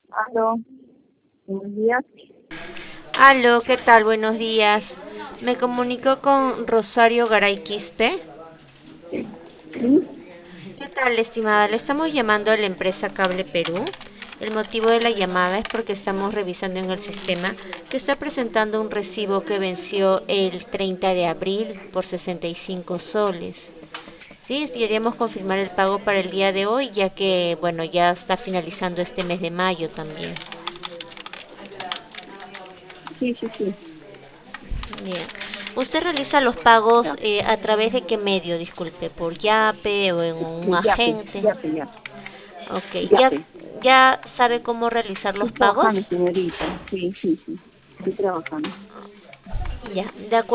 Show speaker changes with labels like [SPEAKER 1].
[SPEAKER 1] Aló, buenos días.
[SPEAKER 2] Aló, ¿qué tal? Buenos días. Me comunico con Rosario Garay Quispe.
[SPEAKER 1] Sí,
[SPEAKER 2] ¿Qué tal, estimada? Le estamos llamando a la empresa Cable Perú. El motivo de la llamada es porque estamos revisando en el sistema que está presentando un recibo que venció el 30 de abril por 65 soles. Sí, queríamos confirmar el pago para el día de hoy, ya que, bueno, ya está finalizando este mes de mayo también.
[SPEAKER 1] sí, sí, sí.
[SPEAKER 2] Bien. ¿Usted realiza los pagos
[SPEAKER 1] Ya,
[SPEAKER 2] a través de qué medio? Disculpe, ¿por Yape o en un
[SPEAKER 1] Yape,
[SPEAKER 2] agente?
[SPEAKER 1] Yape, Yape,
[SPEAKER 2] Ok,
[SPEAKER 1] Yape.
[SPEAKER 2] ya sabe cómo realizar
[SPEAKER 1] Estoy
[SPEAKER 2] los
[SPEAKER 1] trabajando,
[SPEAKER 2] pagos.
[SPEAKER 1] señorita. Sí, sí, sí. Estoy trabajando.
[SPEAKER 2] Ya, de acuerdo.